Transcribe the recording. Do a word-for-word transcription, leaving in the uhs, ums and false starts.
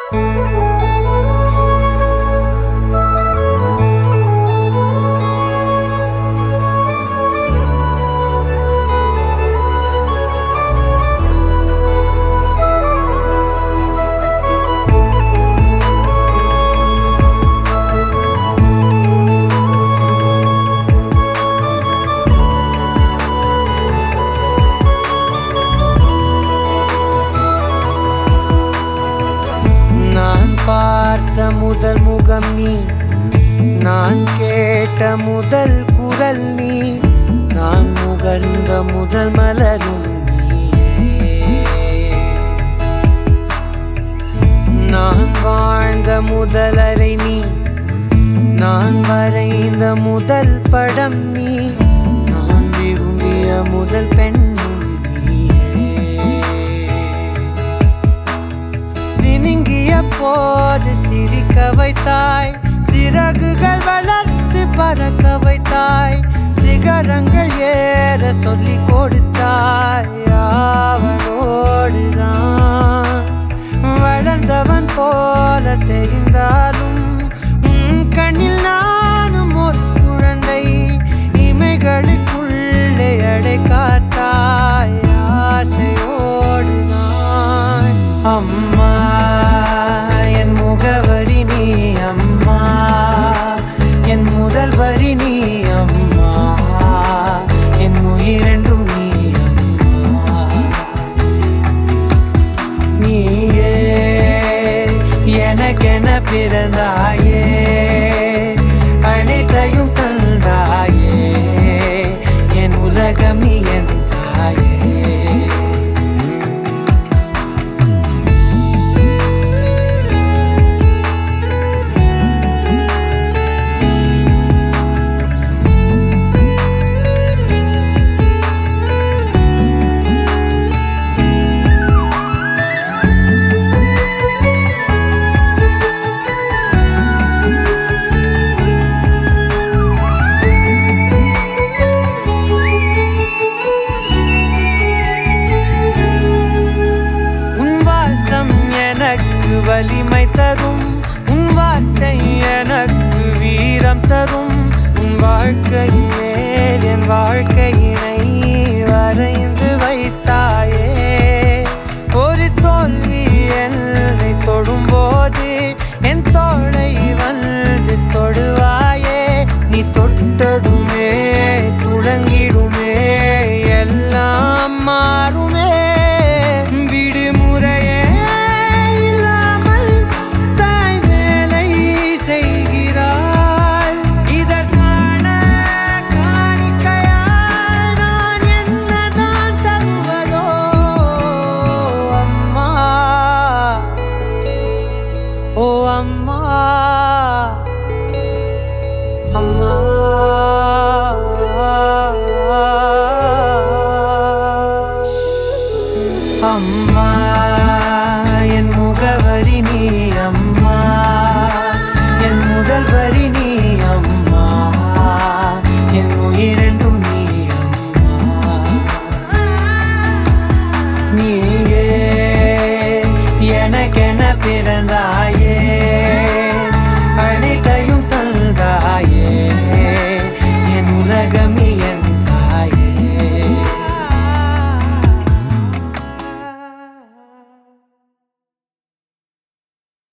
பார்த்த முதல் முகம் நீ, நான் கேட்ட முதல் குரல் நீ, நான் முகர்ந்த முதல் மலரும் நீயே. நான் வாழ்ந்த முதல் அறை நீ, நான் வரைந்த முதல் படம் நீ, நான் விரும்பிய முதல் பெண்ணும் நீங்கிய போது சிரிக்க வைத்தாய், சிறகுகள் வளர்த்து பறக்க வைத்தாய், சிகரங்கள் ஏற சொல்லி கொடுத்தாய். அவளோடுதான் வளர்ந்தவன் போல தெரிந்தாலும் உன் கண்ணில் நானும் ஒரு குழந்தை, இமைகளுக்குள்ளே அடை காத்தாய். ஆசையோடுதான் அம்மா என் முகவரி நீ, அம்மா என் முதல் வரி நீ, அம்மா என் உயிரென்றும் நீ, அம்மா நீயே எனக்கென பிறந்தாயே, அனைத்தையும் தந்தாயே, என் உலகம் நீ என் தாயே. வலிமை தரும் உன் வார்த்தை எனக்கு வீரம் தரும், உன் வாழ்க்கையின் மேல் என் வாழ்க்கையினை